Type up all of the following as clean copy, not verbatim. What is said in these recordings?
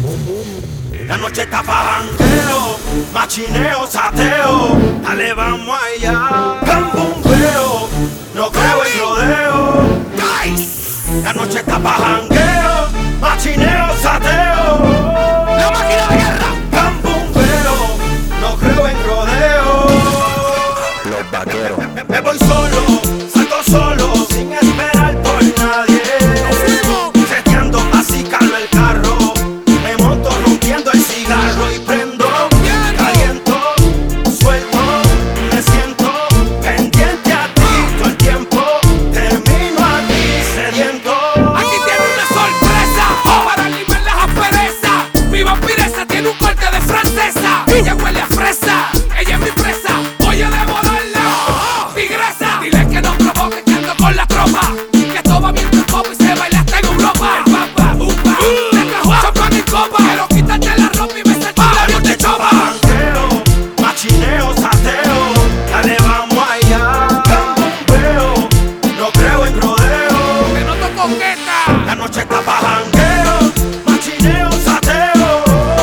La noche está pa' jangueo, machineo, sateo. Dale, vamos allá. Cambumbeo, no creo en rodeo. La noche está pa' jangueo, machineo, sateo. La máquina de guerra. Cambumbeo, no creo en rodeo. Los vaqueros. Me voy solo, salgo solo, sin esperar por nadie. Nos fuimos. Seteando así calmo el carro. Me monto rompiendo el cigarro y prendo. Caliento, suelto, me siento pendiente a ti. Todo el tiempo termino aquí sediento. Aquí tiene una sorpresa para aliviar las asperezas. Mi vampiresa tiene un corte de francesa. Ella huele a fresa, ella es mi presa. Voy a devorarla, tigresa. Dile que no provoque, que ando con la tropa. Que todo va bien como y se baila hasta en Europa. El papa, te trajo champán y copa. Quiero quitarte la ropa y besarte el labio de chopa. Jangueo, machineo, sateo. Dale, vamos allá. Cambumbeo, no creo en rodeo. Que no te coqueta. La noche está pa' jangueo, machineo, sateo.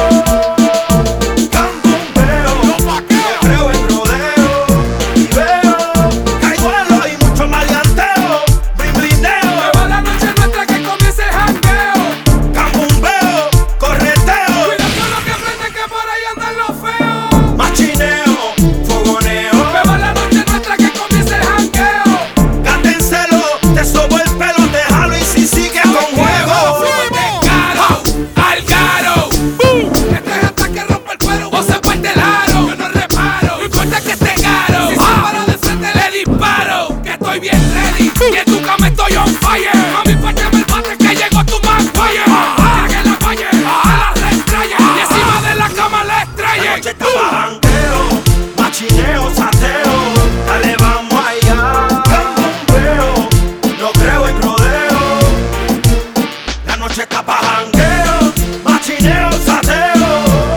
Cambumbeo, Los no vaqueros. creo en rodeo. Y veo, caigo y mucho maleanteo. Brineo, Me va la noche nuestra que comience el jangueo. cambumbeo, correteo. Cuida con lo que prende que por ahí andan los feos. Machineo, fogoneo. Me va la noche nuestra que comience el jangueo. Gátenselo, te sobo el pelo, te jalo y si sigue con juego. Descaro, al caro. Este es hasta que rompe el cuero o se parte el aro. Yo no reparo, no importa que esté caro. Si se para de frente le disparo. Que estoy bien ready, y en tu cama estoy on fire. Mami, párteme el bate que llegó tu McGuire. Que la falle, a la reestrella. Y encima de la cama la La estrella. noche está pa' jangueo, machineo, sateo. Dale, vamos allá. Cambumbeo, no creo en rodeo. La noche está pa' jangueo, machineo, sateo.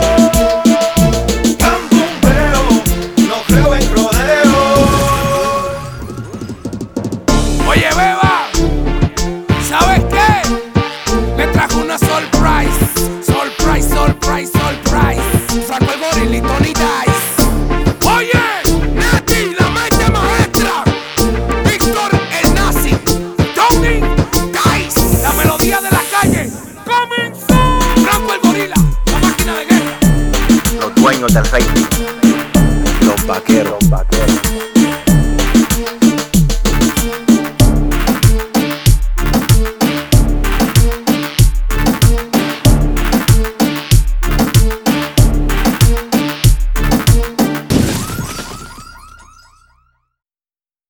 Cambumbeo, no creo en rodeo. Oye, beba, ¿sabes qué? Le trajo una surprise. Surprise, surprise, surprise. Franco el gorila y Tony Dice. Oye, Nati, la mente maestra. Víctor el nazi. Tony Dice. La melodía de la calle. Comenzó. Franco el gorila, la máquina de guerra. Los dueños del rating. Los vaqueros.